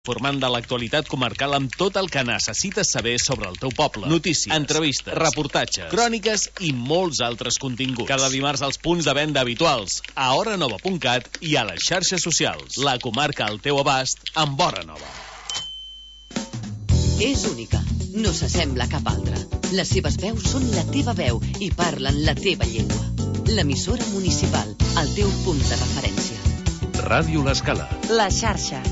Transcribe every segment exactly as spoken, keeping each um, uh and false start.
Formant de l'actualitat comarcal amb tot el que necessites saber sobre el teu poble. Notícies, entrevistes, reportatges, cròniques i molts altres continguts. Cada dimarts als punts de venda habituals, a hora nova punt cat i a les xarxes socials. La comarca al teu abast amb Hora Nova. És única, no s'assembla a cap altra. Les seves veus són la teva veu i parlen la teva llengua. L'emissora municipal, el teu punt de referència. Ràdio L'Escala. La xarxa.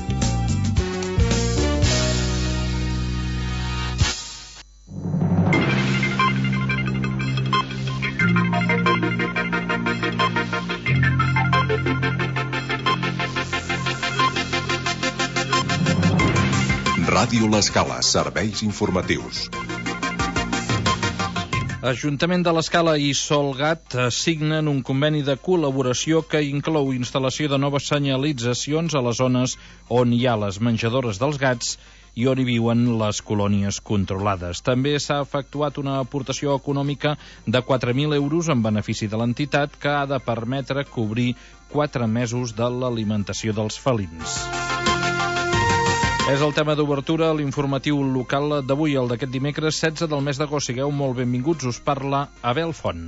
Ràdio L'Escala, serveis informatius. Ajuntament de l'Escala i Solgat signen un conveni de col·laboració que inclou instal·lació de noves senyalitzacions a les zones on hi ha les menjadores dels gats i on hi viuen les colònies controlades. També s'ha efectuat una aportació econòmica de quatre mil euros en benefici de l'entitat que ha de permetre cobrir quatre mesos de l'alimentació dels felins. És el tema d'obertura a l'informatiu local d'avui, el d'aquest dimecres setze del mes d'agost. Sigueu molt benvinguts, us parla Abel Font.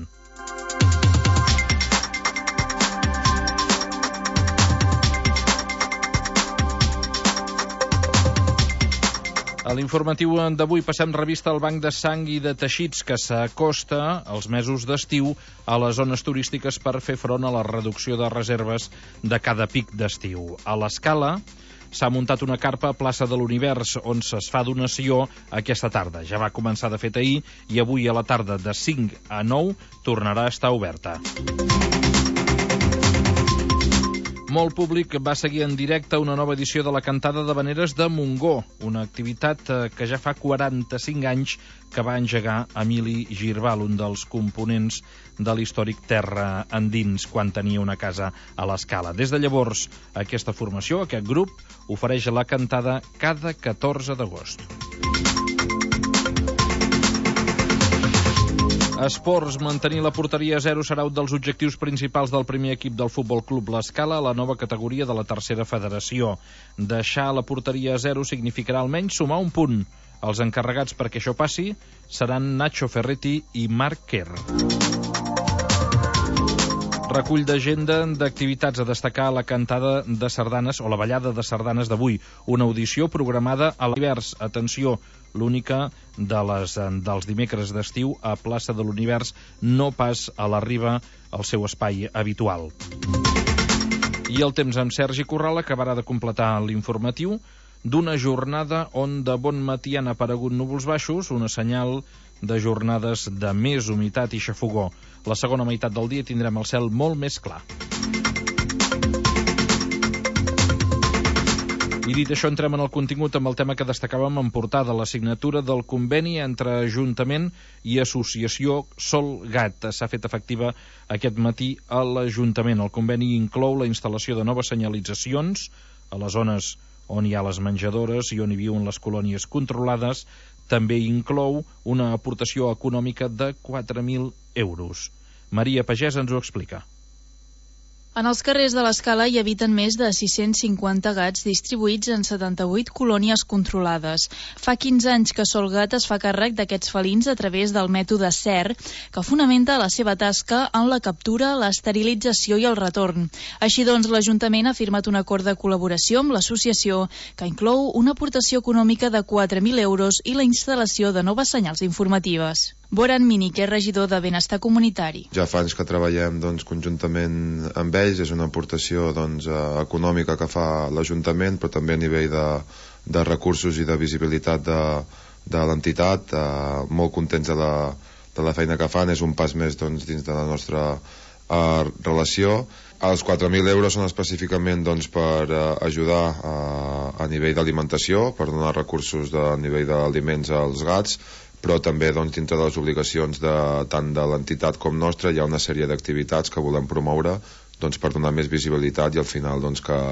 A l'informatiu d'avui passem revista al banc de sang i de teixits que s'acosta als mesos d'estiu a les zones turístiques per fer front a la reducció de reserves de cada pic d'estiu. A l'Escala s'ha muntat una carpa a plaça de l'Univers on se's fa donació aquesta tarda. Ja va començar de fet ahir i avui a la tarda de cinc a nou tornarà a estar oberta. Molt públic va seguir en directe una nova edició de la Cantada d'Havaneres de Montgó, una activitat que ja fa quaranta-cinc anys que va engegar Emili Girbal, un dels components de l'històric Terra Endins, quan tenia una casa a l'Escala. Des de llavors, aquesta formació, aquest grup, ofereix la cantada cada catorze d'agost. Esports, mantenir la porteria a zero serà un dels objectius principals del primer equip del Futbol Club L'Escala a la nova categoria de la tercera federació. Deixar la porteria a zero significarà almenys sumar un punt. Els encarregats perquè això passi seran Nacho Ferretti i Marc Kerr. Recull d'agenda d'activitats a destacar a la cantada de sardanes o la ballada de sardanes d'avui, una audició programada a l'Univers. Atenció, l'única de les, dels dimecres d'estiu a plaça de l'Univers, no pas a la Riba, al seu espai habitual. I el temps amb Sergi Corral acabarà de completar l'informatiu d'una jornada on de bon matí han aparegut núvols baixos, una senyal de jornades de més humitat i xafogó. La segona meitat del dia tindrem el cel molt més clar. I dit això, entrem en el contingut amb el tema que destacàvem en portada, la signatura del conveni entre Ajuntament i Associació Solgat. S'ha fet efectiva aquest matí a l'Ajuntament. El conveni inclou la instal·lació de noves senyalitzacions a les zones on hi ha les menjadores i on hi viuen les colònies controlades. També inclou una aportació econòmica de quatre mil euros. Maria Pagès ens ho explica. En els carrers de l'Escala hi habiten més de sis-cents cinquanta gats distribuïts en setanta-vuit colònies controlades. Fa quinze anys que Solgat es fa càrrec d'aquests felins a través del mètode S E R, que fonamenta la seva tasca en la captura, l'esterilització i el retorn. Així doncs, l'Ajuntament ha firmat un acord de col·laboració amb l'associació que inclou una aportació econòmica de quatre mil euros i la instal·lació de noves senyals informatives. Boran Mini, que és regidor de Benestar Comunitari. Ja fa anys que treballem doncs, conjuntament amb ells, és una aportació doncs, econòmica que fa l'Ajuntament, però també a nivell de, de recursos i de visibilitat de, de l'entitat. Eh, molt contents de la, de la feina que fan, és un pas més doncs, dins de la nostra eh, relació. Els quatre mil euros són específicament doncs, per eh, ajudar eh, a nivell d'alimentació, per donar recursos de, a nivell d'aliments als gats, però també doncs, dintre de les obligacions de, tant de l'entitat com nostra hi ha una sèrie d'activitats que volem promoure doncs, per donar més visibilitat i al final doncs, que,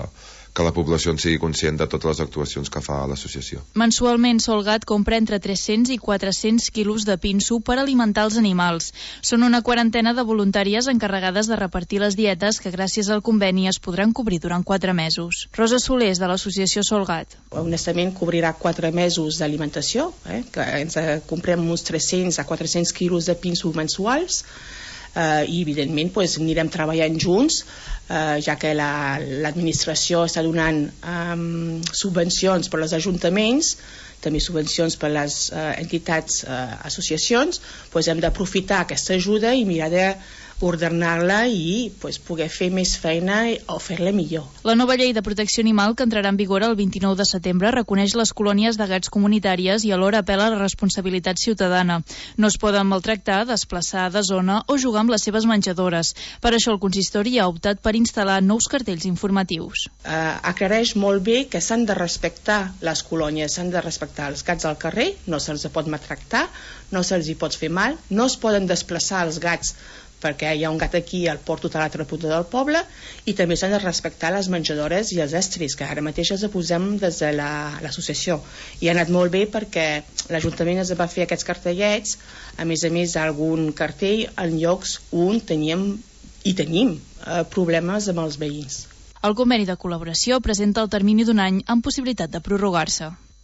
que la població en sigui conscient de totes les actuacions que fa l'associació. Mensualment, Solgat compra entre tres-cents i quatre-cents quilos de pinso per alimentar els animals. Són una quarantena de voluntàries encarregades de repartir les dietes que gràcies al conveni es podran cobrir durant quatre mesos. Rosa Solés, de l'associació Solgat. Honestament, cobrirà quatre mesos d'alimentació, eh? que ens comprem uns tres-cents a quatre-cents quilos de pinso mensuals, eh, i evidentment pues, anirem treballant junts, eh, ja que la, l'administració està donant eh, subvencions per als ajuntaments, també subvencions per a les eh, entitats, eh, associacions, pues, hem d'aprofitar aquesta ajuda i mirar de ordenar-la i pues, poder fer més feina o fer-la millor. La nova llei de protecció animal, que entrarà en vigor el vint-i-nou de setembre, reconeix les colònies de gats comunitàries i alhora apel·la a la responsabilitat ciutadana. No es poden maltractar, desplaçar de zona o jugar amb les seves menjadores. Per això el consistori ha optat per instal·lar nous cartells informatius. Eh, aclareix molt bé que s'han de respectar les colònies, s'han de respectar els gats al carrer, no se'ls pot maltractar, no se'ls hi pot fer mal, no es poden desplaçar els gats perquè hi ha un gat aquí i el porto a l'altra punta del poble, i també s'han de respectar les menjadores i els estris, que ara mateix els posem des de la, l'associació. I ha anat molt bé perquè l'Ajuntament es va fer aquests cartellets, a més a més d'algun cartell en llocs on teníem i tenim eh, problemes amb els veïns. El conveni de col·laboració presenta el termini d'un any amb possibilitat de prorrogar-se.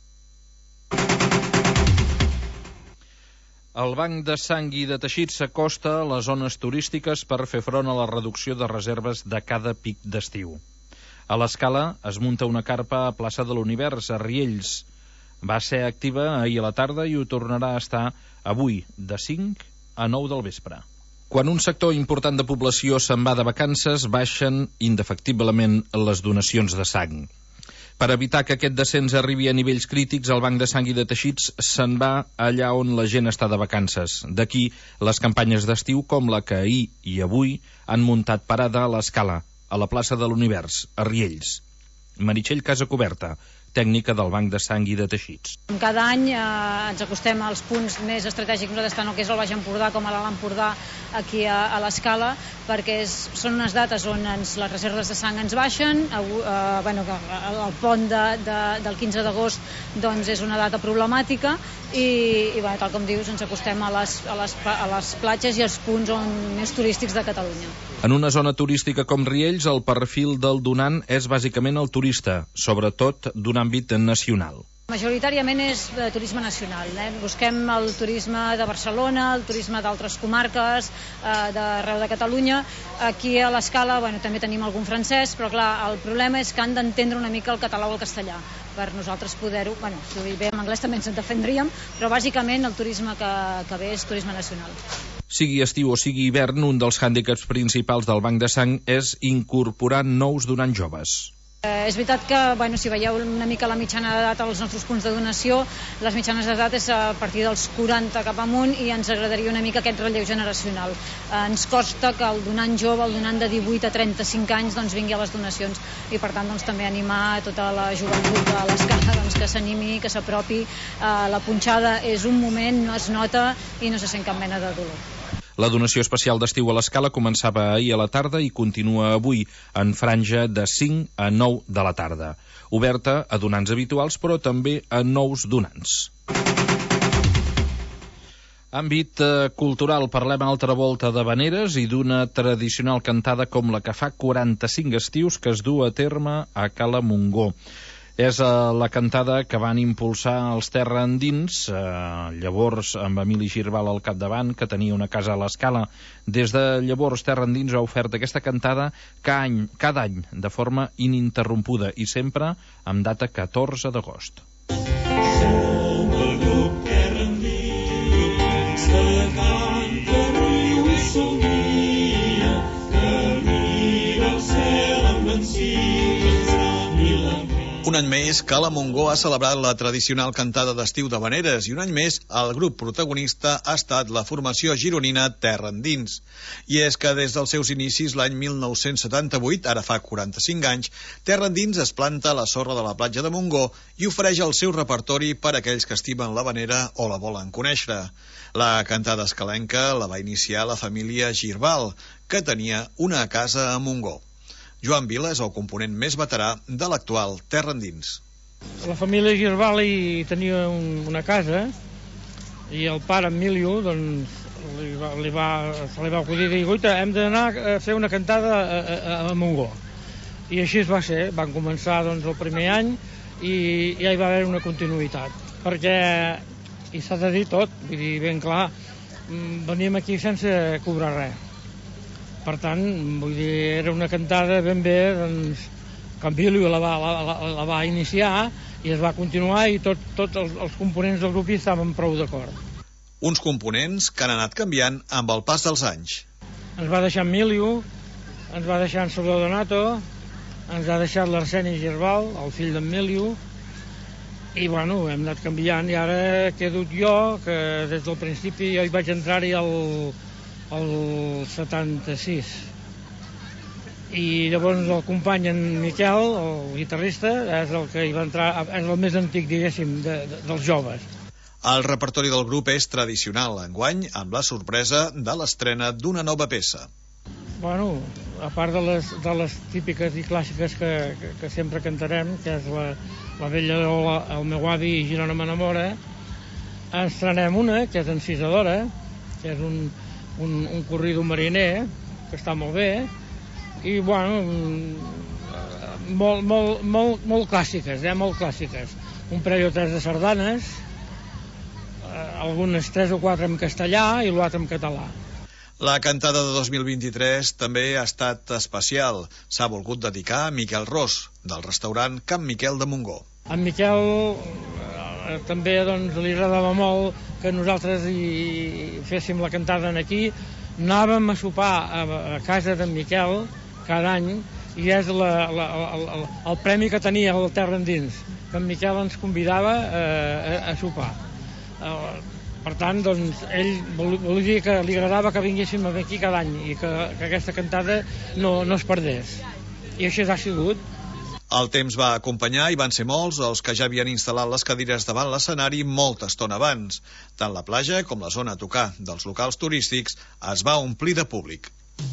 El Banc de Sang i de Teixits s'acosta a les zones turístiques per fer front a la reducció de reserves de cada pic d'estiu. A l'Escala es munta una carpa a plaça de l'Univers, a Riells. Va ser activa ahir a la tarda i ho tornarà a estar avui, de cinc a nou del vespre. Quan un sector important de població se'n va de vacances, baixen indefectiblement les donacions de sang. Per evitar que aquest descens arribi a nivells crítics, el Banc de Sang i de Teixits se'n va allà on la gent està de vacances. D'aquí les campanyes d'estiu com la que ahir i avui han muntat parada a l'Escala, a la plaça de l'Univers, a Riells. Meritxell Casacoberta, tècnica del Banc de Sang i de Teixits. Cada any eh, ens acostem als punts més estratègics, nosaltres tant el que és el Baix Empordà com a l'Alt Empordà, aquí a, a l'Escala, perquè és, són unes dates on ens, les reserves de sang ens baixen. Eh, bueno, el pont de, de, del quinze d'agost doncs, és una data problemàtica i, i bueno, tal com dius, ens acostem a les, a, les, a les platges i als punts on, més turístics de Catalunya. En una zona turística com Riells, el perfil del donant és bàsicament el turista, sobretot d'un àmbit nacional. Majoritàriament és de turisme nacional. Eh? Busquem el turisme de Barcelona, el turisme d'altres comarques, eh, d'arreu de Catalunya. Aquí a l'Escala bueno, també tenim algun francès, però clar, el problema és que han d'entendre una mica el català o el castellà per nosaltres poder-ho, bueno, si bé en anglès també ens en defendríem, però bàsicament el turisme que, que ve és turisme nacional. Sigui estiu o sigui hivern, un dels hàndicaps principals del Banc de Sang és incorporar nous donants joves. Eh, és veritat que, bueno, si veieu una mica la mitjana d'edat als nostres punts de donació, les mitjanes d'edat és a partir dels quaranta cap amunt i ens agradaria una mica aquest relleu generacional. Eh, ens costa que el donant jove, el donant de divuit a trenta-cinc anys, doncs vingui a les donacions i per tant doncs, també animar tota la joventut de l'Escala doncs, que s'animi, que s'apropi. Eh, la punxada és un moment, no es nota i no se sent cap mena de dolor. La donació especial d'estiu a l'Escala començava ahir a la tarda i continua avui en franja de cinc a nou de la tarda. Oberta a donants habituals, però també a nous donants. Àmbit eh, cultural, parlem a altra volta de Vaneres i d'una tradicional cantada com la que fa quaranta-cinc estius que es du a terme a Cala Montgó. És eh, la cantada que van impulsar els terraendins, eh, llavors amb Emili Girbal al capdavant, que tenia una casa a l'Escala. Des de llavors Terraendins ha ofert aquesta cantada cada any, cada any de forma ininterrompuda i sempre amb data catorze d'agost. Som el grup Terraendins que canta, riu i somia, que mira el cel amb encís i la Un any més, Cala Montgó ha celebrat la tradicional cantada d'estiu de Vaneres i un any més el grup protagonista ha estat la formació gironina Terraendins. I és que des dels seus inicis l'any mil nou-cents setanta-vuit, ara fa quaranta-cinc anys, Terraendins es planta a la sorra de la platja de Montgó i ofereix el seu repertori per a aquells que estimen la vanera o la volen conèixer. La cantada escalenca la va iniciar la família Girbal, que tenia una casa a Montgó. Joan Vila és el component més veterà de l'actual Terra Endins. La família Girbal hi tenia un, una casa i el pare Emilio doncs, li va, li va, se li va acudir dir, guaita, hem d'anar a fer una cantada a, a, a Montgó. I així es va ser, van començar doncs, el primer any i ja hi va haver una continuïtat, perquè i s'ha de dir tot, vull dir, ben clar, veníem aquí sense cobrar res. Per tant, vull dir, era una cantada ben bé, doncs, que Emilio la va, la, la, la va iniciar i es va continuar i tots tot els, els components del grup hi estaven prou d'acord. Uns components que han anat canviant amb el pas dels anys. Ens va deixar Emilio, ens va deixar en Salvador Donato, ens ha deixat l'Arseni Girbal, el fill d'Emilio, i bueno, hem anat canviant i ara he quedat jo, que des del principi jo hi vaig entrar-hi el, el setanta-sis. I llavors el company en Miquel, el guitarrista, és el que hi va entrar, és el més antic, diguéssim, de, de, dels joves. El repertori del grup és tradicional, enguany, amb la sorpresa de l'estrena d'una nova peça. Bueno, a part de les, de les típiques i clàssiques que, que, que sempre cantarem, que és la, la Vella Ola, El meu avi i Girona m'enamora, estrenem una, que és Encisadora, que és un, un, un corrido mariner, que està molt bé, i bueno, molt, molt, molt, molt clàssiques, eh? molt clàssiques. Un parell o tres de sardanes, algunes tres o quatre en castellà i l'altre en català. La cantada de dos mil vint-i-tres també ha estat especial. S'ha volgut dedicar a Miquel Ros, del restaurant Can Miquel de Montgó. En Miquel eh, també doncs, li agradava molt que nosaltres hi féssim la cantada aquí. Anàvem a sopar a, a casa d'en Miquel cada any i és la, la, el, el, el premi que tenia el Terra Endins, que en Miquel ens convidava eh, a, a sopar. Uh, per tant, doncs, ell volia dir que li agradava que vinguéssim aquí cada any i que, que aquesta cantada no, no es perdés. I així ha sigut. El temps va acompanyar i van ser molts els que ja havien instal·lat les cadires davant l'escenari molta estona abans. Tant la platja com la zona a tocar dels locals turístics es va omplir de públic.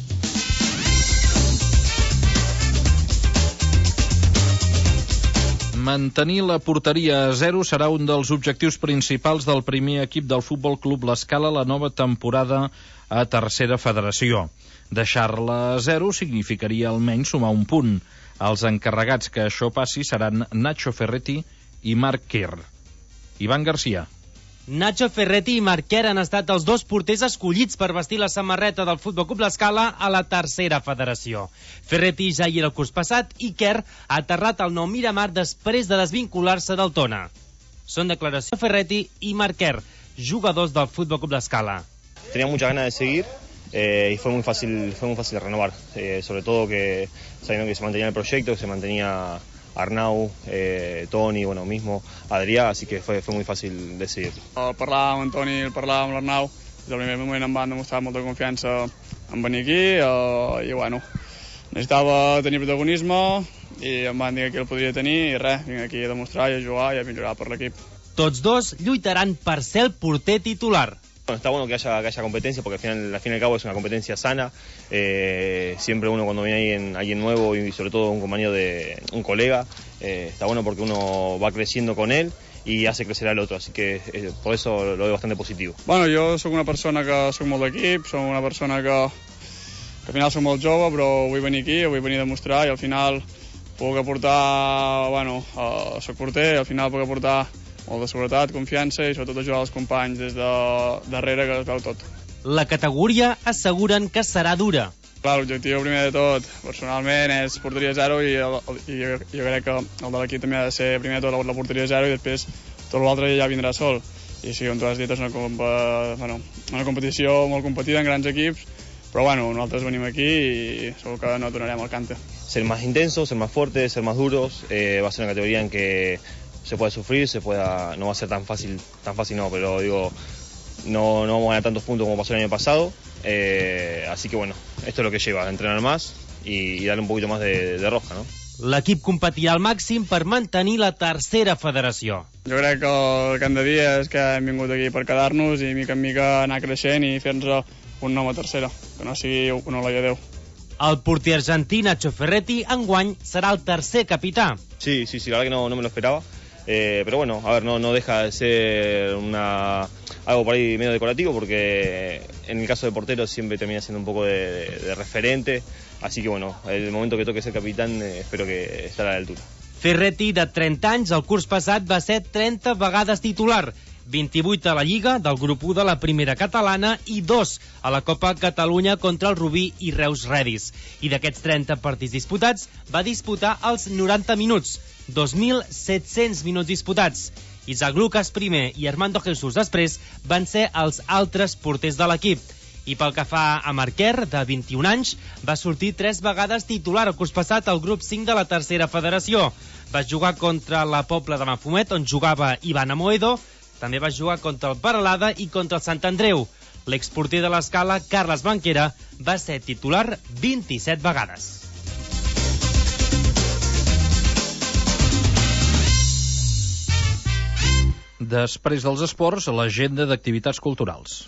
Mantenir la porteria a zero serà un dels objectius principals del primer equip del Futbol Club L'Escala la nova temporada a Tercera Federació. Deixar-la a zero significaria almenys sumar un punt. Els encarregats que això passi seran Nacho Ferretti i Marc Kerr. Ivan Garcia. Nacho Ferretti i Marc Kerr han estat els dos porters escollits per vestir la samarreta del Futbol Club L'Escala a la Tercera Federació. Ferretti ja hi era el curs passat i Kerr ha aterrat al Nou Miramar després de desvincular-se del Tona. Són declaracions de Ferretti i Marc Kerr, jugadors del Futbol Club L'Escala. Tenía muchas ganas de seguir eh, y fue muy fácil, fue muy fácil renovar, eh, sobre todo que sabiendo que se mantenía el proyecto, que se mantenía Arnau, eh, Toni, bueno, mismo Adrià, así que fue, fue muy fácil decidir. El parlar amb en Toni, el parlar amb l'Arnau, des del primer moment em van demostrar molta confiança en venir aquí eh, i bueno, necessitava tenir protagonisme i em van dir que el podria tenir i res, vinc aquí a demostrar i a jugar i a millorar per l'equip. Tots dos lluitaran per ser el porter titular. Bueno, está bueno que haya, que haya competencia porque al final, al fin y al cabo es una competencia sana. Eh, siempre uno cuando viene alguien, alguien nuevo y sobre todo un compañero de un colega, eh, está bueno porque uno va creciendo con él y hace crecer al otro, así que eh, por eso lo veo bastante positivo. Bueno, jo sóc una persona que soc molt d'equip, soc una persona que, que al final soc molt jove, però vull venir aquí, vull venir a demostrar i al final puc aportar, bueno, uh, soc porter, al final puc aportar molt de seguretat, confiança i sobretot ajudar els companys des de darrere que es veu tot. La categoria asseguren que serà dura. Clar, l'objectiu primer de tot, personalment, és porteria zero i, el, i jo, jo crec que el de l'equip també ha de ser primer de tot la, la porteria zero i després tot l'altre ja vindrà sol. I sí, com tu has dit, és una, compa, bueno, una competició molt competida en grans equips, però bueno, nosaltres venim aquí i segur que no donarem el cante. Ser más intensos, ser más fuertes, ser más duros, eh, va a ser una categoría en que se puede sufrir, se pueda, no va a ser tan fácil, tan fácil no, pero digo, no, no vamos a ganar tantos puntos como pasó el año pasado, eh, así que bueno, esto es lo que lleva, entrenar más y, y darle un poquito más de, de rosca, ¿no? L'equip competirà al màxim per mantenir la tercera federació. Jo crec que el que hem de dir és que hem vingut aquí per quedar-nos i mica en mica anar creixent i fer-nos un nom a tercera, que no sigui un olor a Déu. El porter argentí Nacho Ferretti enguany serà el tercer capità. Sí, sí, sí, la verdad que no, no me lo esperaba. Eh, pero bueno, a ver, no, no deja de ser una algo por ahí medio decorativo, porque en el caso de portero siempre termina siendo un poco de, de, de referente, así que bueno, el momento que toque ser capitán eh, espero que estarà a la altura. Ferretti, de trenta anys, el curs passat va ser trenta vegades titular, vint-i-vuit a la Lliga del grup u de la primera catalana i dos a la Copa Catalunya contra el Rubí i Reus Redis. I d'aquests trenta partits disputats va disputar els noranta minuts, dos mil set-cents minuts disputats. Isaac Lucas primer i Armando Jesús després van ser els altres porters de l'equip. I pel que fa a Marquer, de vint-i-un anys, va sortir tres vegades titular el curs passat al grup cinc de la tercera federació. Va jugar contra la Pobla de Mafumet, on jugava Ivan Amoedo. També va jugar contra el Peralada i contra el Sant Andreu. L'exporter de l'Escala, Carles Banquera, va ser titular vint-i-set vegades. Després dels esports, l'agenda d'activitats culturals.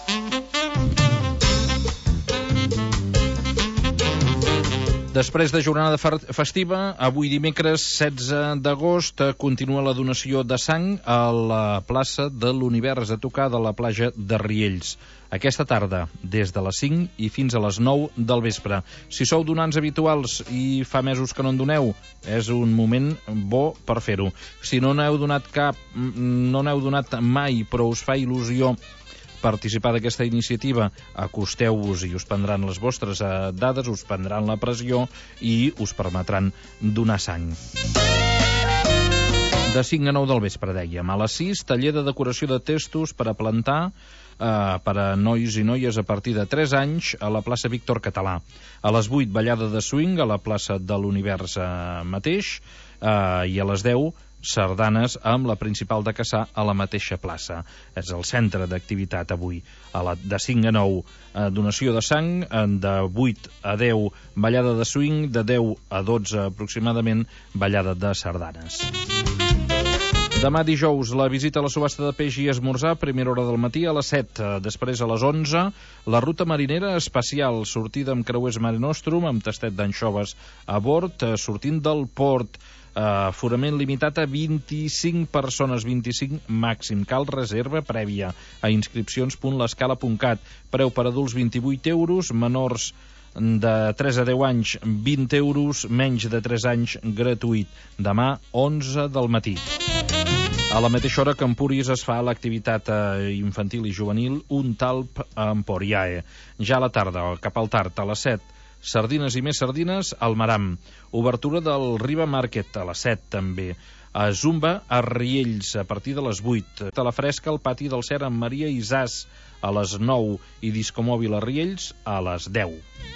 Després de jornada festiva, avui dimecres setze d'agost continua la donació de sang a la plaça de l'Univers a tocar de la platja de Riells. Aquesta tarda, des de les cinc i fins a les nou del vespre. Si sou donants habituals i fa mesos que no en doneu, és un moment bo per fer-ho. Si no n'heu donat cap, no n'heu donat mai, però us fa il·lusió participar d'aquesta iniciativa, acosteu-vos i us prendran les vostres dades, us prendran la pressió i us permetran donar sang. De cinc a nou del vespre, dèiem. A les sis, taller de decoració de testos per a plantar eh, per a nois i noies a partir de tres anys a la plaça Víctor Català. A les vuit, ballada de swing a la plaça de l'Univers eh, mateix, eh, i a les deu, sardanes amb la principal de Cassà a la mateixa plaça. És el centre d'activitat avui. A la, de cinc a nou, eh, donació de sang, de vuit a deu, ballada de swing, de deu a dotze aproximadament, ballada de sardanes. Demà dijous, la visita a la subhasta de peix i esmorzar, primera hora del matí a les set, després a les onze, la ruta marinera especial, sortida amb creuers Mare Nostrum, amb tastet d'anxoves a bord, sortint del port, aforament limitat a vint-i-cinc persones, vint-i-cinc màxim. Cal reserva prèvia a inscripcions punt l'escala punt cat. Preu per adults vint-i-vuit euros, menors de tres a deu anys vint euros, menys de tres anys gratuït. Demà onze del matí. A la mateixa hora que a Empúries es fa l'activitat infantil i juvenil Un Talp Emporiae. Ja a la tarda, cap al tard, a les set, sardines i més sardines al Maram. Obertura del Riba Market a les set també. A Zumba a Riells a partir de les vuit. A la fresca al pati del Cer amb Maria Isàs a les nou i discomòbil a Riells a les deu.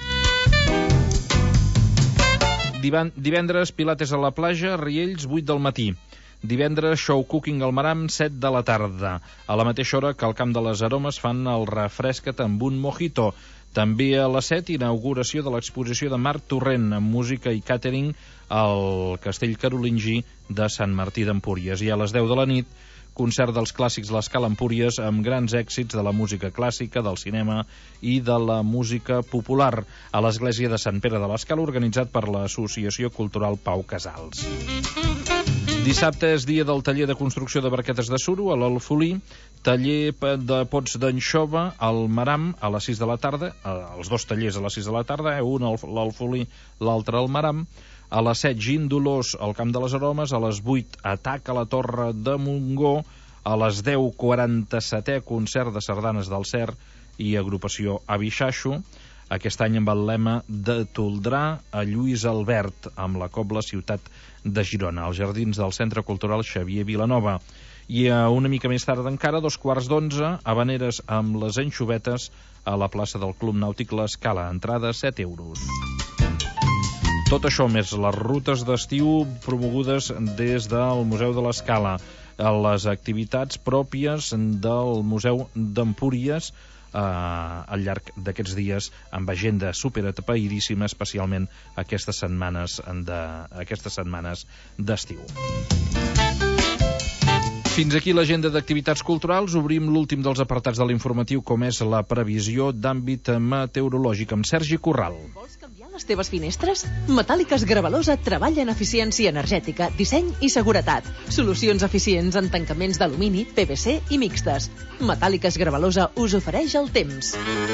Divendres pilates a la platja, Riells, vuit del matí. Divendres, show cooking al Maram, set de la tarda. A la mateixa hora que al Camp de les Aromes fan el refresca't amb un mojito. També a les set, inauguració de l'exposició de Marc Torrent amb música i càtering al Castell Carolingí de Sant Martí d'Empúries. I a les deu de la nit, concert dels clàssics l'Escala Empúries amb grans èxits de la música clàssica, del cinema i de la música popular a l'Església de Sant Pere de l'Escala, organitzat per l'Associació Cultural Pau Casals. Dissabte és dia del taller de construcció de barquetes de suro a l'Alfolí, taller de pots d'anxova al Maram a les sis de la tarda, els dos tallers a les sis de la tarda, un a l'Alfolí, l'altre al Maram. A les set, Gin Dolors al Camp de les Aromes, a les vuit, Atac a la Torre de Montgó, a les deu, quaranta-setè concert de sardanes del Cer i agrupació Avixaixo, aquest any amb el lema de Toldrà a Lluís Albert, amb la Cobla Ciutat de Girona, als jardins del Centre Cultural Xavier Vilanova. I a una mica més tard encara, dos quarts d'onze, Habaneres amb les anxovetes a la plaça del Club Nàutic l'Escala, entrada set euros. Tot això més les rutes d'estiu promogudes des del Museu de l'Escala, les activitats pròpies del Museu d'Empúries eh, al llarg d'aquests dies, amb agenda superatapeïdíssima, especialment aquestes setmanes de, aquestes setmanes d'estiu. Fins aquí l'agenda d'activitats culturals. Obrim l'últim dels apartats de l'informatiu, com és la previsió d'àmbit meteorològic, amb Sergi Corral. Vols canviar les teves finestres? Metàl·liques Gravalosa treballa en eficiència energètica, disseny i seguretat. Solucions eficients en tancaments d'alumini, P V C i mixtes. Metàl·liques Gravalosa us ofereix el temps.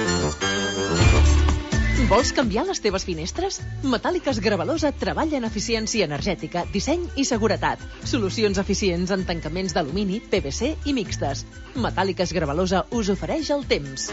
Vols canviar les teves finestres? Metàl·liques Gravalosa treballa en eficiència energètica, disseny i seguretat. Solucions eficients en tancaments d'alumini, P V C i mixtes. Metàl·liques Gravalosa us ofereix el temps.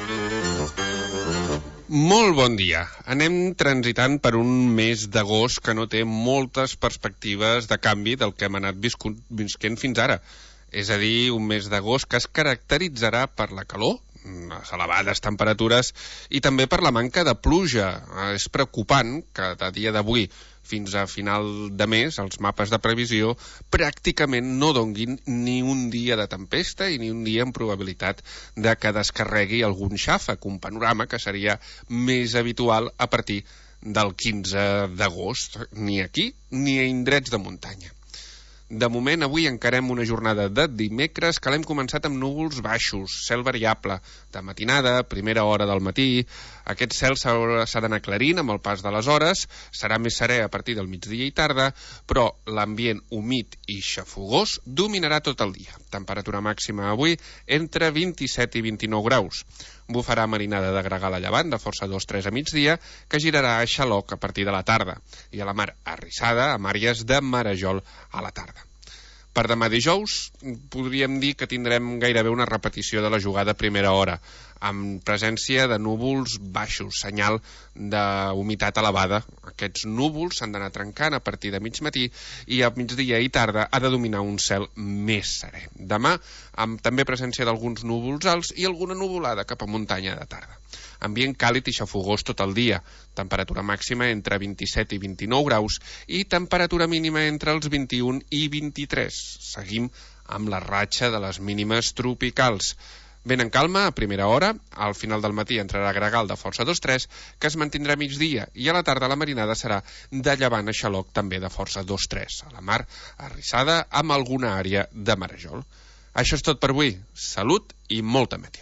Molt bon dia. Anem transitant per un mes d'agost que no té moltes perspectives de canvi del que hem anat visquent fins ara. És a dir, un mes d'agost que es caracteritzarà per la calor, les elevades temperatures i també per la manca de pluja. És preocupant que a dia d'avui fins a final de mes els mapes de previsió pràcticament no donguin ni un dia de tempesta i ni un dia amb probabilitat de que descarregui algun xàfec, un panorama que seria més habitual a partir del quinze d'agost, ni aquí ni a indrets de muntanya. De moment, avui encarem una jornada de dimecres que l'hem començat amb núvols baixos, cel variable, de matinada, primera hora del matí. Aquest cel s'ha d'anar aclarint amb el pas de les hores, serà més serè a partir del migdia i tarda, però l'ambient humit i xafogós dominarà tot el dia. Temperatura màxima avui entre vint-i-set i vint-i-nou graus. Bufarà marinada de gregal a llevant, de força dos tres a migdia, que girarà a xaloc a partir de la tarda, i a la mar arrissada amb àrees de marejol a la tarda. Per demà dijous podríem dir que tindrem gairebé una repetició de la jugada a primera hora, amb presència de núvols baixos, senyal d'humitat elevada. Aquests núvols s'han d'anar trencant a partir de mig matí i a migdia i tarda ha de dominar un cel més serè. Demà, amb també presència d'alguns núvols alts i alguna nuvolada cap a muntanya de tarda. Ambient càlid i xafogós tot el dia, temperatura màxima entre vint-i-set i vint-i-nou graus i temperatura mínima entre els vint-i-un i vint-i-tres. Seguim amb la ratxa de les mínimes tropicals. Vent en calma a primera hora, al final del matí entrarà gregal de força dos tres, que es mantindrà a migdia, i a la tarda la marinada serà de llevant a xaloc també de força dos tres. A la mar, arrissada amb alguna àrea de marejol. Això és tot per avui. Salut i molta meteo.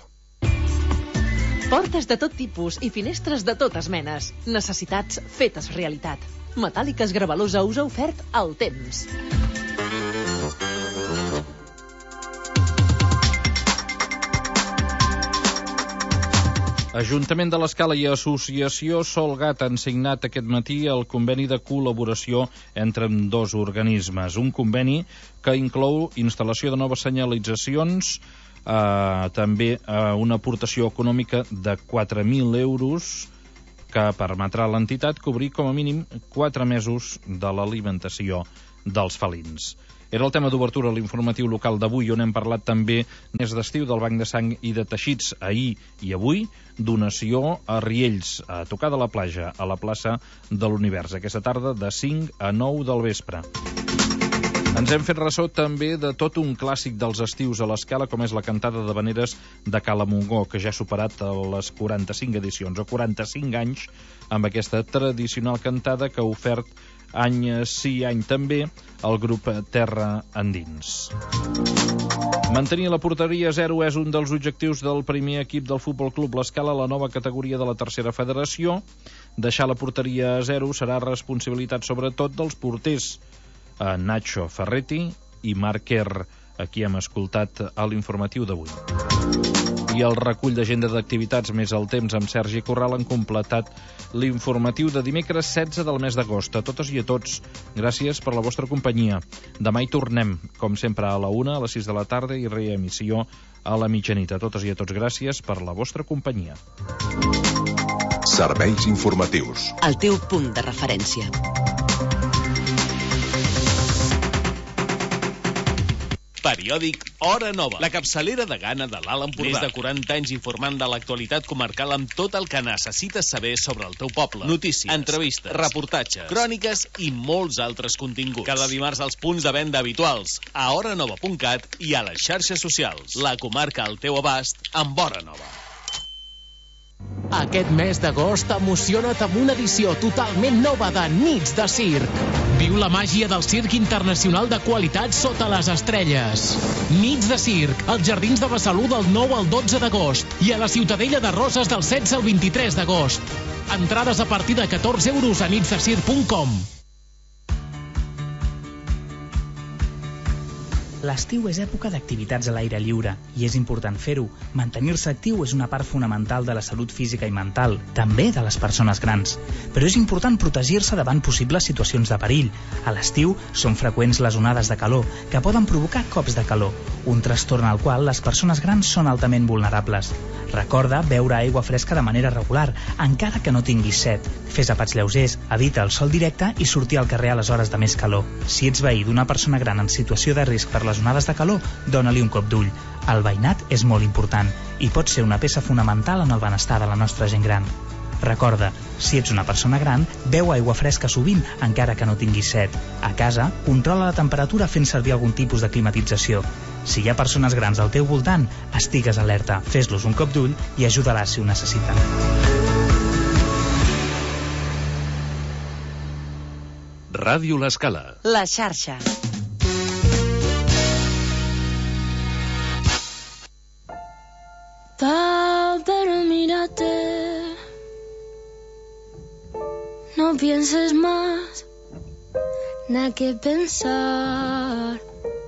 Portes de tot tipus i finestres de totes menes. Necessitats fetes realitat. Metàl·liques Gravalosa us ha ofert el temps. Ajuntament de l'Escala i Associació Solgat han signat aquest matí el conveni de col·laboració entre dos organismes. Un conveni que inclou instal·lació de noves senyalitzacions, eh, també eh, una aportació econòmica de quatre mil euros que permetrà a l'entitat cobrir com a mínim quatre mesos de l'alimentació dels felins. Era el tema d'obertura a l'informatiu local d'avui, on hem parlat també mes d'estiu del Banc de Sang i de Teixits. Ahir i avui, donació a Riells, a tocar de la platja, a la plaça de l'Univers, aquesta tarda de cinc a nou del vespre. Ens hem fet ressò també de tot un clàssic dels estius a l'Escala, com és la cantada d'havaneres de Cala Montgó, que ja ha superat les quaranta-cinc edicions, o quaranta-cinc anys, amb aquesta tradicional cantada que ha ofert any sí, any també, el grup Terra Endins. Mantenir la porteria a zero és un dels objectius del primer equip del Futbol Club l'Escala a la nova categoria de la tercera federació. Deixar la porteria a zero serà responsabilitat sobretot dels porters Nacho Ferretti i Marc Kerr, a qui hem escoltat a l'informatiu d'avui. I el recull d'agenda d'activitats més el temps amb Sergi Corral han completat l'informatiu de dimecres setze del mes d'agost. A totes i a tots, gràcies per la vostra companyia. Demà hi tornem, com sempre, a la una, a les sis de la tarda i reemissió a la mitjanit. A totes i a tots, gràcies per la vostra companyia. Serveis informatius. El teu punt de referència. Periòdic Hora Nova, la capçalera de gana de l'Alt Empordà. Més de quaranta anys informant de l'actualitat comarcal amb tot el que necessites saber sobre el teu poble. Notícies, entrevistes, reportatges, cròniques i molts altres continguts. Cada dimarts als punts de venda habituals, a hora nova punt cat i a les xarxes socials. La comarca al teu abast amb Hora Nova. Aquest mes d'agost emociona't amb una edició totalment nova de Nits de Circ. Viu la màgia del circ internacional de qualitat sota les estrelles. Nits de Circ, als Jardins de Besalú del nou al dotze d'agost i a la Ciutadella de Roses del setze al vint-i-tres d'agost. Entrades a partir de catorze euros a nits de circ punt com. L'estiu és època d'activitats a l'aire lliure i és important fer-ho. Mantenir-se actiu és una part fonamental de la salut física i mental, també de les persones grans. Però és important protegir-se davant possibles situacions de perill. A l'estiu són freqüents les onades de calor, que poden provocar cops de calor, un trastorn al qual les persones grans són altament vulnerables. Recorda beure aigua fresca de manera regular, encara que no tinguis set. Fes apats lleugers, evita el sol directe i sortir al carrer a les hores de més calor. Si ets veí d'una persona gran en situació de risc per les onades de calor, dóna-li un cop d'ull. El veïnat és molt important i pot ser una peça fonamental en el benestar de la nostra gent gran. Recorda, si ets una persona gran, beu aigua fresca sovint, encara que no tinguis set. A casa, controla la temperatura fent servir algun tipus de climatització. Si hi ha persones grans al teu voltant, estigues alerta, fes-los un cop d'ull i ajuda-les si ho necessiten. Ràdio L'Escala. La xarxa. Pa, pero mírate, no pienses más, nada que pensar,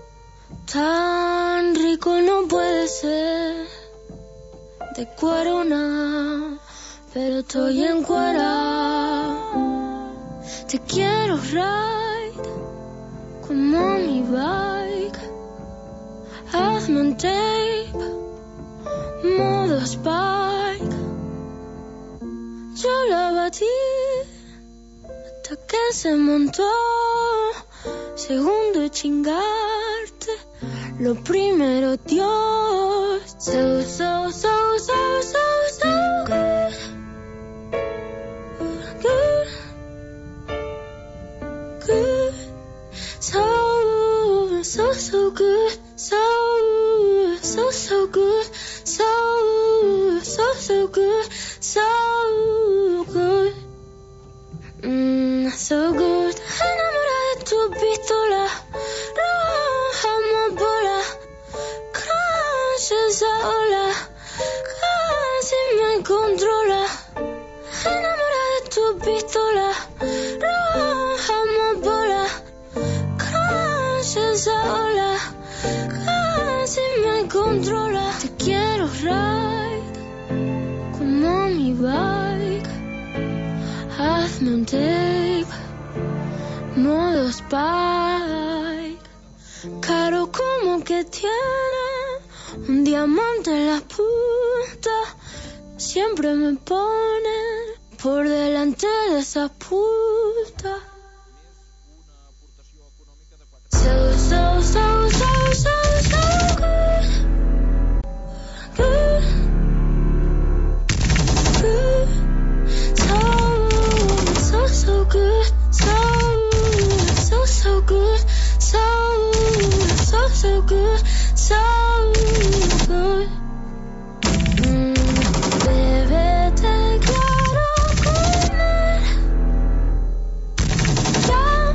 tan rico no puede ser, de cuero nada, pero estoy encuerada, te quiero ride, como mi bike, hazme un tape, modo Spike. Yo la batí hasta que se montó. Segundo chingarte, lo primero Dios. So, so, so, so, so, so good. Good. Good. So, so, so good. So, so, so good. So, so, so good, so good, mm, so good. Enamorada de tu pistola, roja amapola, crash esa ola, casi me controla. Enamorada de tu pistola, roja amapola, crash esa ola, casi me controla. Te quiero ride como mi bike, hazme un tape, modo Spike, caro como que tiene un diamante en la punta, siempre me pone por delante de esa puta. So, so, so, so, so, so good. Good, good, so, so, so good, so, so, so good, so, so, so good, so good. Mm, bébete claro con él. Ya,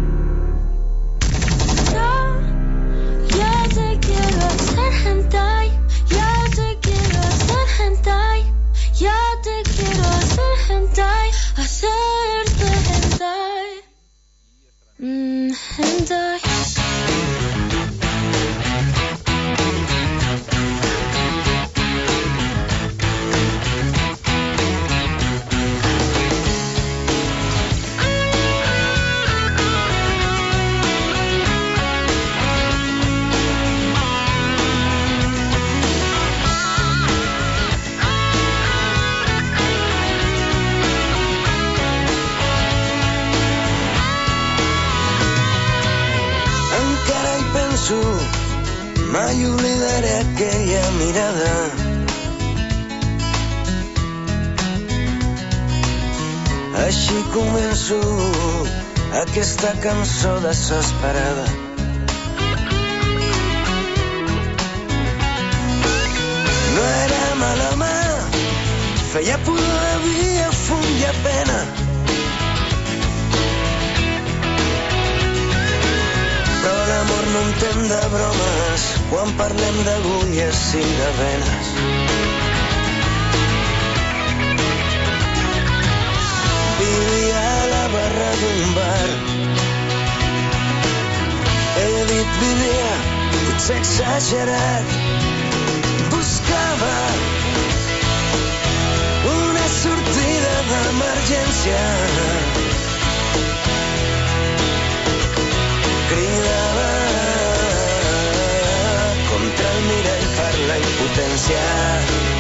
ya, ya te quiero hacer hentai. Ya te quiero hacer hentai, ya te quiero hacer hentai, hacerte hentai, mm, hentai. Mai oblidaré aquella mirada. Així començo aquesta cançó desesperada. No era mal home, feia pudor, havia fum i a pena. Però l'amor no entén de bromes quan parlem d'agulles i de venes. Vivia a la barra d'un bar. He dit vivia, potser exagerat. Buscava una sortida d'emergència. Cridava contra el mirall per la impotència.